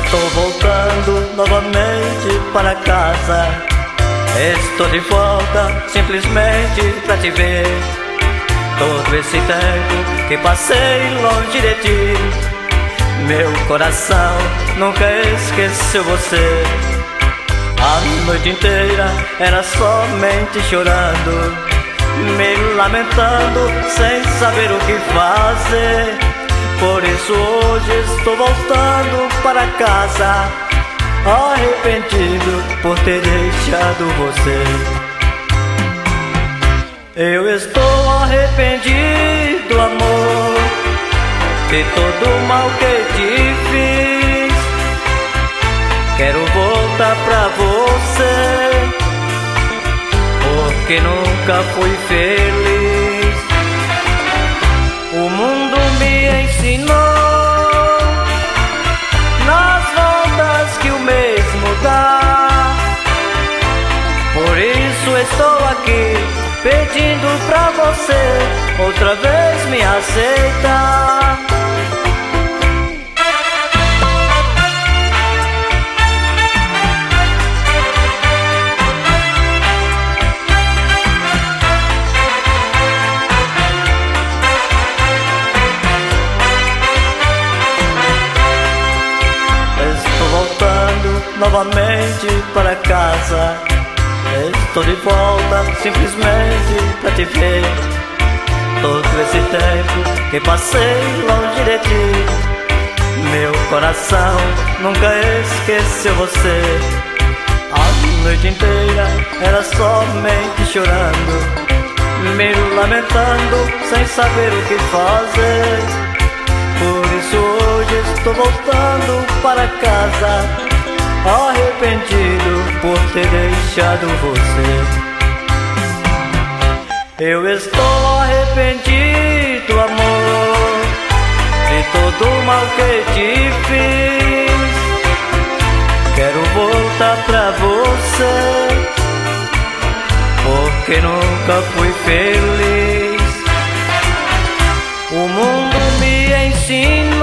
Estou voltando novamente para casa. Estou de volta simplesmente pra te ver. Todo esse tempo que passei longe de ti, meu coração nunca esqueceu você. A noite inteira era somente chorando, me lamentando sem saber o que fazer. Por isso hoje estou voltando para casa, arrependido por ter deixado você. Eu estou arrependido, amor, de todo o mal que te fiz. Quero voltar pra você, porque nunca fui feliz. O mundo me ensinou nas voltas que o mesmo dá. Por isso estou aqui pedindo pra você outra vez me aceitar. Novamente para casa, estou de volta simplesmente pra te ver. Todo esse tempo que passei longe de ti, meu coração nunca esqueceu você. A noite inteira era somente chorando, me lamentando sem saber o que fazer. Por isso hoje estou voltando para casa, arrependido por ter deixado você. Eu estou arrependido, amor, de todo o mal que te fiz. Quero voltar pra você, porque nunca fui feliz. O mundo me ensina